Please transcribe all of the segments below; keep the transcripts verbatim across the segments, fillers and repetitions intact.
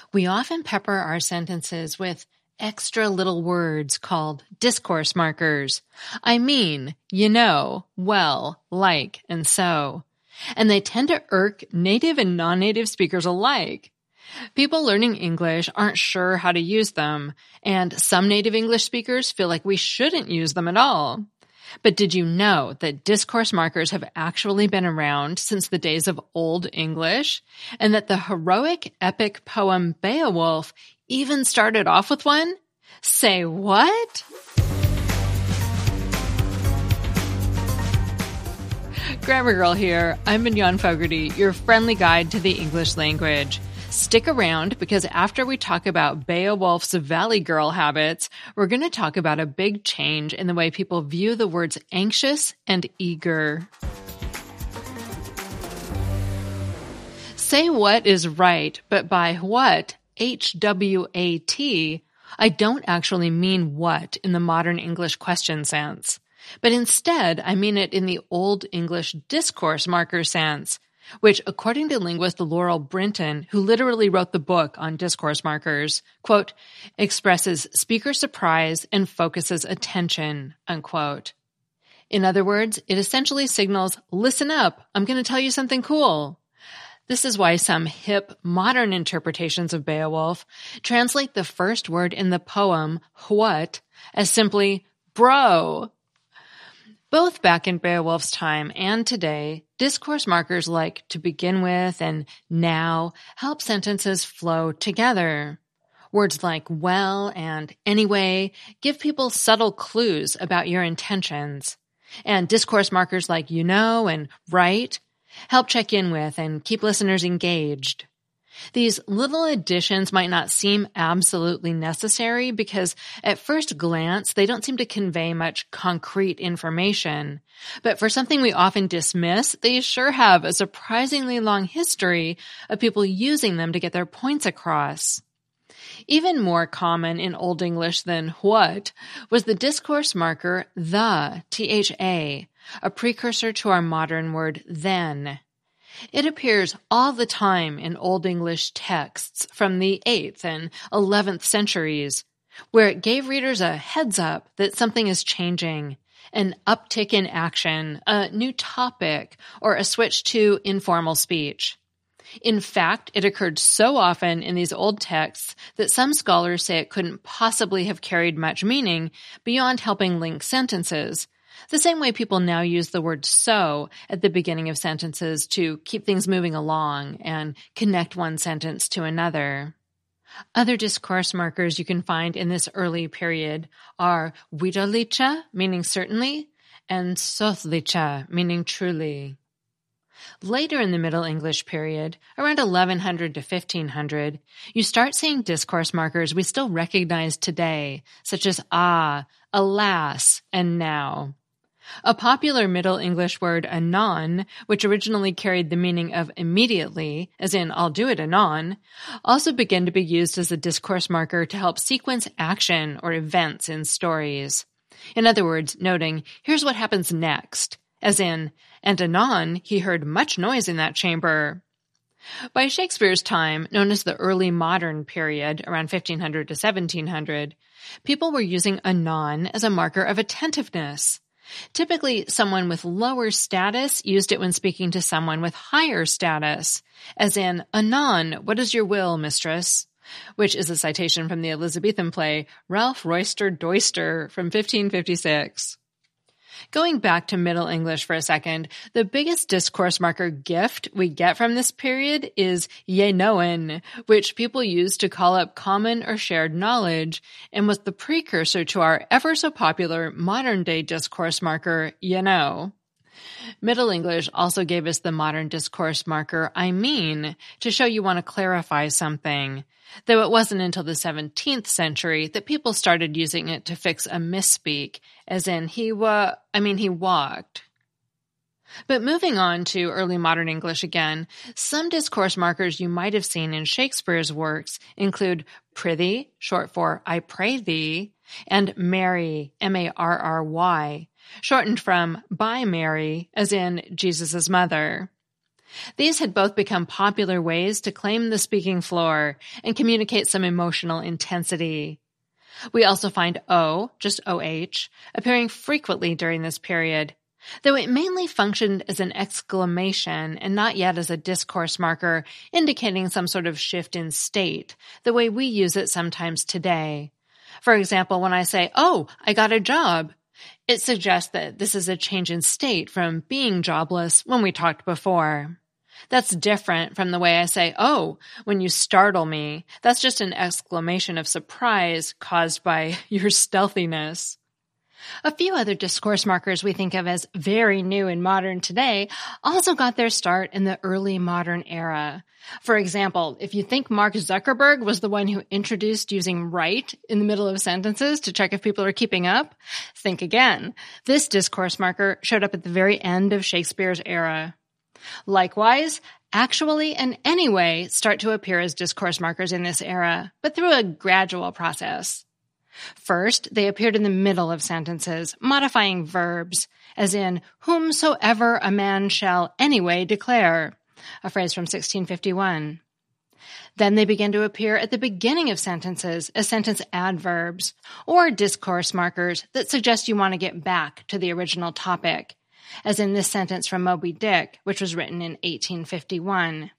We often pepper our sentences with extra little words called discourse markers. I mean, you know, well, like, and so. And they tend to irk native and non-native speakers alike. People learning English aren't sure how to use them, and some native English speakers feel like we shouldn't use them at all. But did you know that discourse markers have actually been around since the days of Old English, and that the heroic epic poem Beowulf even started off with one? Say what? Grammar Girl here. I'm Mignon Fogarty, your friendly guide to the English language. Stick around because after we talk about Beowulf's Valley Girl habits, we're going to talk about a big change in the way people view the words anxious and eager. Say what is right, but by what, H W A T, I don't actually mean what in the modern English question sense. But instead, I mean it in the Old English discourse marker sense, which, according to linguist Laurel Brinton, who literally wrote the book on discourse markers, quote, expresses speaker surprise and focuses attention, unquote. In other words, it essentially signals, listen up, I'm going to tell you something cool. This is why some hip, modern interpretations of Beowulf translate the first word in the poem, what, as simply, bro. Both back in Beowulf's time and today, discourse markers like to begin with and now help sentences flow together. Words like well and anyway give people subtle clues about your intentions. And discourse markers like you know and right help check in with and keep listeners engaged. These little additions might not seem absolutely necessary because at first glance, they don't seem to convey much concrete information. But for something we often dismiss, they sure have a surprisingly long history of people using them to get their points across. Even more common in Old English than what was the discourse marker the, T H A, a precursor to our modern word then. It appears all the time in Old English texts from the eighth and eleventh centuries, where it gave readers a heads up that something is changing, an uptick in action, a new topic, or a switch to informal speech. In fact, it occurred so often in these old texts that some scholars say it couldn't possibly have carried much meaning beyond helping link sentences, the same way people now use the word so at the beginning of sentences to keep things moving along and connect one sentence to another. Other discourse markers you can find in this early period are widolicha, meaning certainly, and sothlicha, meaning truly. Later in the Middle English period, around eleven hundred to fifteen hundred, you start seeing discourse markers we still recognize today, such as ah, alas, and now. A popular Middle English word, anon, which originally carried the meaning of immediately, as in I'll do it anon, also began to be used as a discourse marker to help sequence action or events in stories. In other words, noting, here's what happens next, as in, and anon he heard much noise in that chamber. By Shakespeare's time, known as the early modern period, around fifteen hundred to seventeen hundred, people were using anon as a marker of attentiveness. Typically, someone with lower status used it when speaking to someone with higher status, as in, anon, what is your will, mistress? Which is a citation from the Elizabethan play Ralph Roister Doister from fifteen fifty-six. Going back to Middle English for a second, the biggest discourse marker gift we get from this period is ye knowen, which people use to call up common or shared knowledge, and was the precursor to our ever so popular modern-day discourse marker, you know. Middle English also gave us the modern discourse marker I mean to show you want to clarify something, though it wasn't until the seventeenth century that people started using it to fix a misspeak, as in he wa, I mean he walked. But moving on to early modern English again, some discourse markers you might have seen in Shakespeare's works include prithee, short for I pray thee, and Mary, M A R R Y, shortened from by Mary, as in Jesus' mother. These had both become popular ways to claim the speaking floor and communicate some emotional intensity. We also find O, just O H, appearing frequently during this period, though it mainly functioned as an exclamation and not yet as a discourse marker indicating some sort of shift in state, the way we use it sometimes today. For example, when I say, "Oh, I got a job," it suggests that this is a change in state from being jobless when we talked before. That's different from the way I say, "Oh," when you startle me. That's just an exclamation of surprise caused by your stealthiness. A few other discourse markers we think of as very new and modern today also got their start in the early modern era. For example, if you think Mark Zuckerberg was the one who introduced using right in the middle of sentences to check if people are keeping up, think again. This discourse marker showed up at the very end of Shakespeare's era. Likewise, actually and anyway start to appear as discourse markers in this era, but through a gradual process. First, they appeared in the middle of sentences, modifying verbs, as in, whomsoever a man shall anyway declare, a phrase from sixteen fifty-one. Then they began to appear at the beginning of sentences as sentence adverbs, or discourse markers that suggest you want to get back to the original topic, as in this sentence from Moby Dick, which was written in eighteen fifty-one.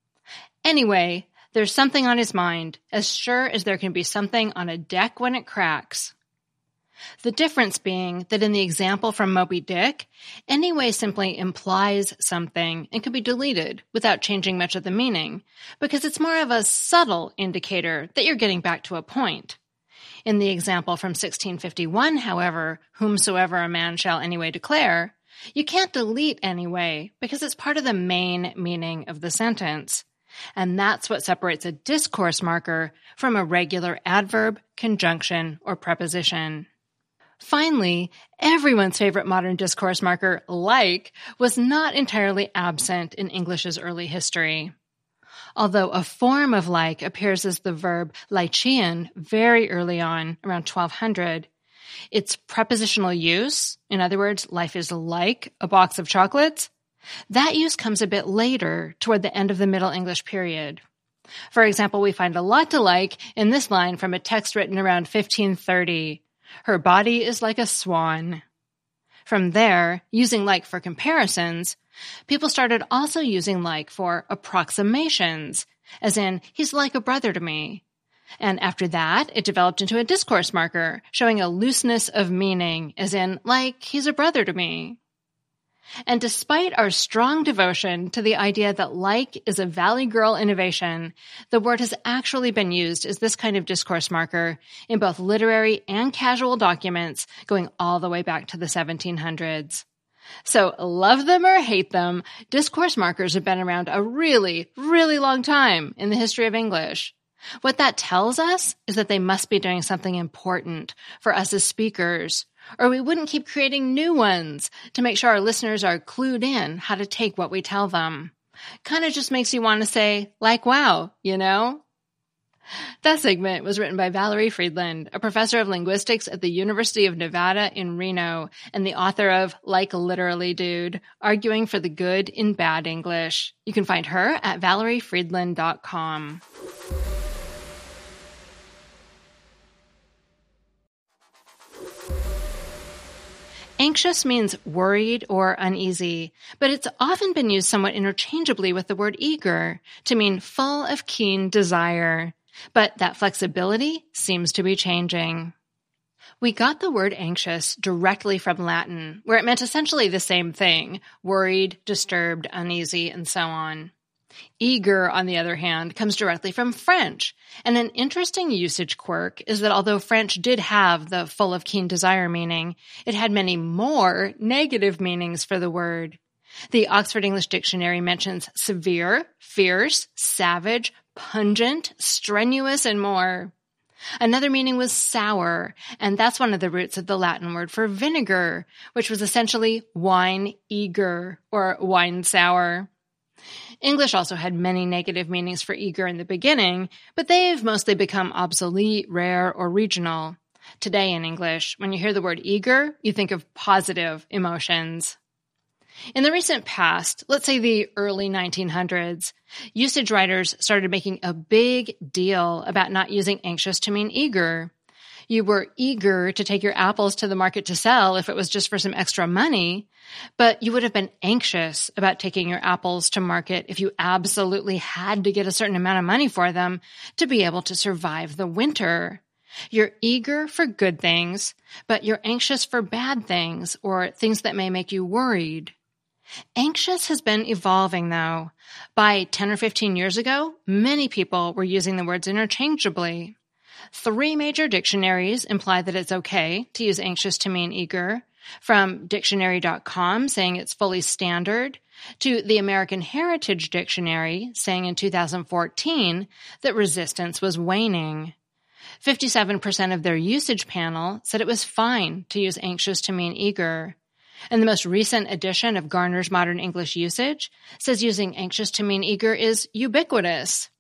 Anyway, there's something on his mind, as sure as there can be something on a deck when it cracks. The difference being that in the example from Moby Dick, anyway simply implies something and can be deleted without changing much of the meaning, because it's more of a subtle indicator that you're getting back to a point. In the example from sixteen fifty-one, however, whomsoever a man shall anyway declare, you can't delete anyway because it's part of the main meaning of the sentence. And that's what separates a discourse marker from a regular adverb, conjunction, or preposition. Finally, everyone's favorite modern discourse marker, like, was not entirely absent in English's early history. Although a form of like appears as the verb lycean very early on, around twelve hundred, its prepositional use, in other words, life is like a box of chocolates, that use comes a bit later, toward the end of the Middle English period. For example, we find a lot to like in this line from a text written around fifteen thirty. Her body is like a swan. From there, using like for comparisons, people started also using like for approximations, as in, he's like a brother to me. And after that, it developed into a discourse marker, showing a looseness of meaning, as in, like, he's a brother to me. And despite our strong devotion to the idea that like is a Valley Girl innovation, the word has actually been used as this kind of discourse marker in both literary and casual documents going all the way back to the seventeen hundreds. So love them or hate them, discourse markers have been around a really, really long time in the history of English. What that tells us is that they must be doing something important for us as speakers, or we wouldn't keep creating new ones to make sure our listeners are clued in how to take what we tell them. Kind of just makes you want to say, like, wow, you know? That segment was written by Valerie Friedland, a professor of linguistics at the University of Nevada in Reno, and the author of Like Literally Dude, Arguing for the Good in Bad English. You can find her at valerie friedland dot com. Anxious means worried or uneasy, but it's often been used somewhat interchangeably with the word eager to mean full of keen desire. But that flexibility seems to be changing. We got the word anxious directly from Latin, where it meant essentially the same thing, worried, disturbed, uneasy, and so on. Eager, on the other hand, comes directly from French, and an interesting usage quirk is that although French did have the full of keen desire meaning, it had many more negative meanings for the word. The Oxford English Dictionary mentions severe, fierce, savage, pungent, strenuous, and more. Another meaning was sour, and that's one of the roots of the Latin word for vinegar, which was essentially wine eager or wine sour. English also had many negative meanings for eager in the beginning, but they've mostly become obsolete, rare, or regional. Today in English, when you hear the word eager, you think of positive emotions. In the recent past, let's say the early nineteen hundreds, usage writers started making a big deal about not using anxious to mean eager. You were eager to take your apples to the market to sell if it was just for some extra money, but you would have been anxious about taking your apples to market if you absolutely had to get a certain amount of money for them to be able to survive the winter. You're eager for good things, but you're anxious for bad things or things that may make you worried. Anxious has been evolving, though. By ten or fifteen years ago, many people were using the words interchangeably. Three major dictionaries imply that it's okay to use anxious to mean eager, from dictionary dot com saying it's fully standard, to the American Heritage Dictionary saying in two thousand fourteen that resistance was waning. fifty-seven percent of their usage panel said it was fine to use anxious to mean eager. And the most recent edition of Garner's Modern English Usage says using anxious to mean eager is ubiquitous.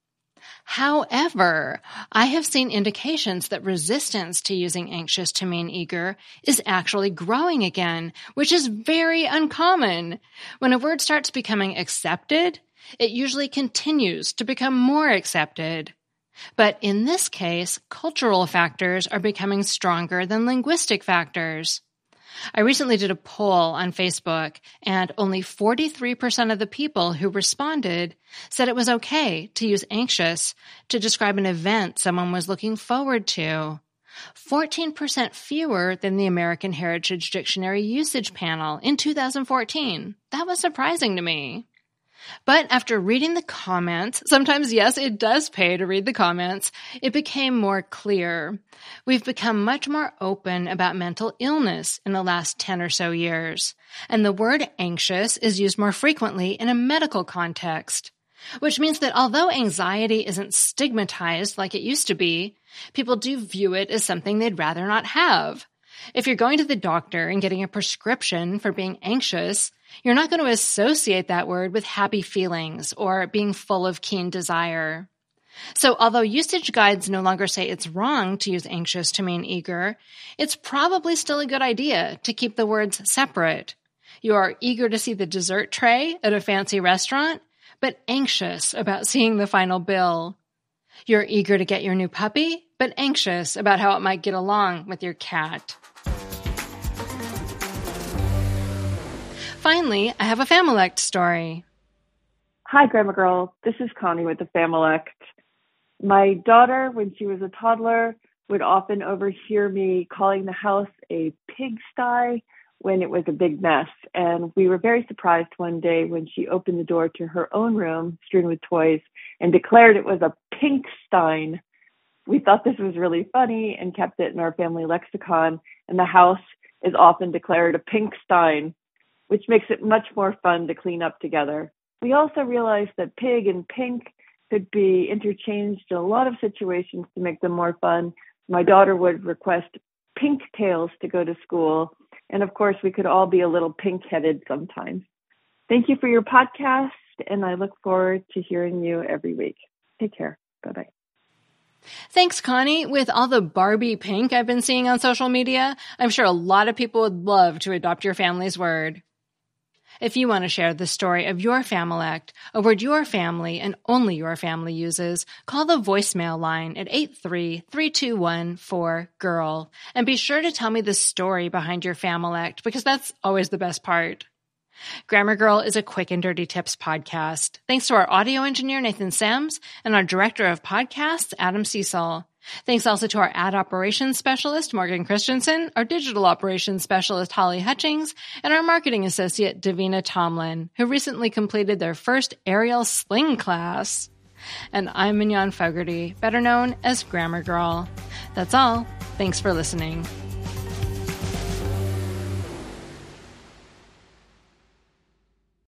However, I have seen indications that resistance to using anxious to mean eager is actually growing again, which is very uncommon. When a word starts becoming accepted, it usually continues to become more accepted. But in this case, cultural factors are becoming stronger than linguistic factors. I recently did a poll on Facebook, and only forty-three percent of the people who responded said it was okay to use anxious to describe an event someone was looking forward to. fourteen percent fewer than the American Heritage Dictionary usage panel in two thousand fourteen. That was surprising to me. But after reading the comments, sometimes, yes, it does pay to read the comments, it became more clear. We've become much more open about mental illness in the last ten or so years, and the word anxious is used more frequently in a medical context, which means that although anxiety isn't stigmatized like it used to be, people do view it as something they'd rather not have. If you're going to the doctor and getting a prescription for being anxious, you're not going to associate that word with happy feelings or being full of keen desire. So although usage guides no longer say it's wrong to use anxious to mean eager, it's probably still a good idea to keep the words separate. You are eager to see the dessert tray at a fancy restaurant, but anxious about seeing the final bill. You're eager to get your new puppy, but anxious about how it might get along with your cat. Finally, I have a Familect story. Hi, Grammar Girl. This is Connie with the Familect. My daughter, when she was a toddler, would often overhear me calling the house a pigsty when it was a big mess. And we were very surprised one day when she opened the door to her own room, strewn with toys, and declared it was a pinkstein. We thought this was really funny and kept it in our family lexicon. And the house is often declared a pinkstein, which makes it much more fun to clean up together. We also realized that pig and pink could be interchanged in a lot of situations to make them more fun. My daughter would request pink tails to go to school. And of course, we could all be a little pink-headed sometimes. Thank you for your podcast, and I look forward to hearing you every week. Take care. Bye-bye. Thanks, Connie. With all the Barbie pink I've been seeing on social media, I'm sure a lot of people would love to adopt your family's word. If you want to share the story of your Familect, a word your family and only your family uses, call the voicemail line at eight three, three two one, four, G I R L. And be sure to tell me the story behind your Familect, because that's always the best part. Grammar Girl is a quick and dirty tips podcast. Thanks to our audio engineer, Nathan Sims, and our director of podcasts, Adam Cecil. Thanks also to our ad operations specialist, Morgan Christensen, our digital operations specialist, Holly Hutchings, and our marketing associate, Davina Tomlin, who recently completed their first Ariel Sling class. And I'm Mignon Fogarty, better known as Grammar Girl. That's all. Thanks for listening.